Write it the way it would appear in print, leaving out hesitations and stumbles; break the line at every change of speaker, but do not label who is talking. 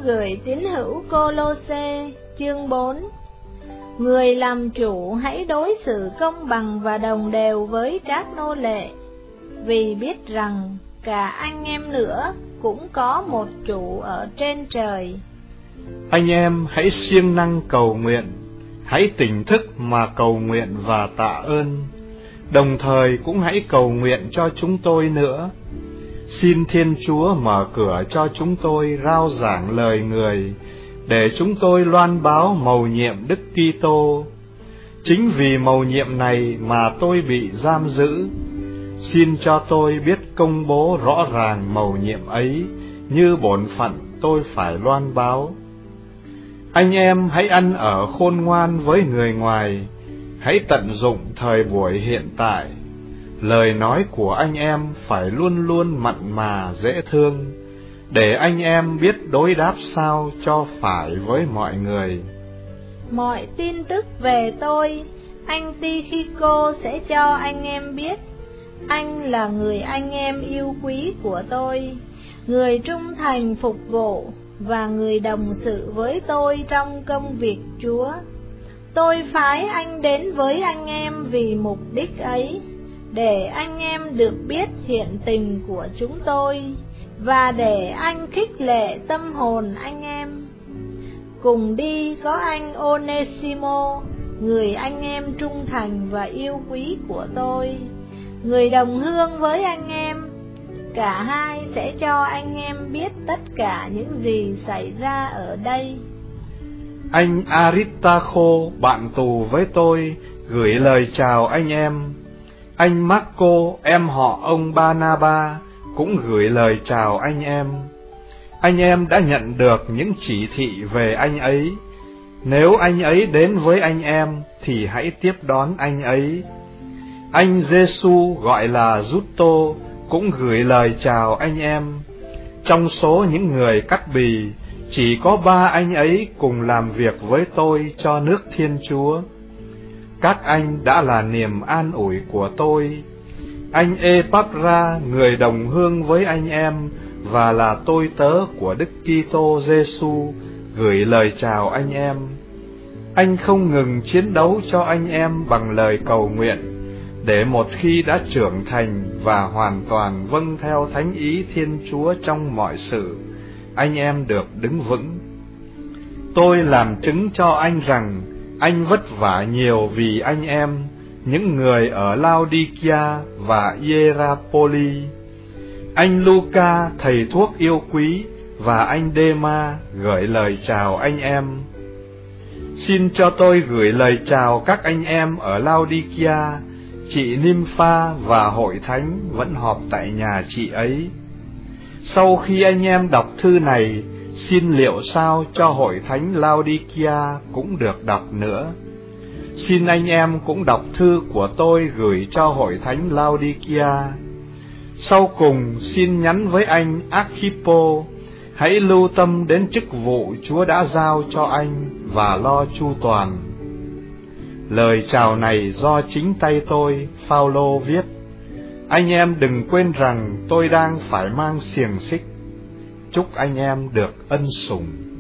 gửi tín hữu Cô-lô-sê chương 4. Người làm chủ hãy đối xử công bằng và đồng đều với các nô lệ, vì biết rằng cả anh em nữa cũng có một chủ ở trên trời.
Anh em hãy siêng năng cầu nguyện, hãy tỉnh thức mà cầu nguyện và tạ ơn, đồng thời cũng hãy cầu nguyện cho chúng tôi nữa. Xin Thiên Chúa mở cửa cho chúng tôi rao giảng lời Người, để chúng tôi loan báo mầu nhiệm Đức Kitô. Chính vì mầu nhiệm này mà tôi bị giam giữ. Xin cho tôi biết công bố rõ ràng mầu nhiệm ấy, như bổn phận tôi phải loan báo. Anh em hãy ăn ở khôn ngoan với người ngoài, hãy tận dụng thời buổi hiện tại. Lời nói của anh em phải luôn luôn mặn mà dễ thương, để anh em biết đối đáp sao cho phải với mọi người.
Mọi tin tức về tôi, anh Ti-khੀ-cô sẽ cho anh em biết. Anh là người anh em yêu quý của tôi, người trung thành phục vụ và người đồng sự với tôi trong công việc Chúa. Tôi phái anh đến với anh em vì mục đích ấy, để anh em được biết hiện tình của chúng tôi, và để anh khích lệ tâm hồn anh em. Cùng đi có anh Onesimo, người anh em trung thành và yêu quý của tôi, người đồng hương với anh em. Cả hai sẽ cho anh em biết tất cả những gì xảy ra ở đây.
Anh Aristarcho, bạn tù với tôi, gửi lời chào anh em. Anh Marco, em họ ông Barnaba, cũng gửi lời chào anh em. Anh em đã nhận được những chỉ thị về anh ấy. Nếu anh ấy đến với anh em, thì hãy tiếp đón anh ấy. Anh Giêsu, gọi là Giusto, cũng gửi lời chào anh em. Trong số những người cắt bì, chỉ có 3 anh ấy cùng làm việc với tôi cho nước Thiên Chúa. Các anh đã là niềm an ủi của tôi. Anh Epapra, người đồng hương với anh em và là tôi tớ của Đức Kitô Giêsu, gửi lời chào anh em. Anh không ngừng chiến đấu cho anh em bằng lời cầu nguyện, để một khi đã trưởng thành và hoàn toàn vâng theo thánh ý Thiên Chúa trong mọi sự, anh em được đứng vững. Tôi làm chứng cho anh rằng anh vất vả nhiều vì anh em, những người ở Laodikia và Hierapoli. Anh Luca, thầy thuốc yêu quý, và anh Dema gửi lời chào anh em. Xin cho tôi gửi lời chào các anh em ở Laodikia. Chị Nympha và hội thánh vẫn họp tại nhà chị ấy. Sau khi anh em đọc thư này, xin liệu sao cho hội thánh Laodikia cũng được đọc nữa. Xin anh em cũng đọc thư của tôi gửi cho hội thánh Laodikia. Sau cùng xin nhắn với anh Archipo, hãy lưu tâm đến chức vụ Chúa đã giao cho anh và lo chu toàn. Lời chào này do chính tay tôi, Phao-lô viết. Anh em đừng quên rằng tôi đang phải mang xiềng xích. Chúc anh em được ân sủng.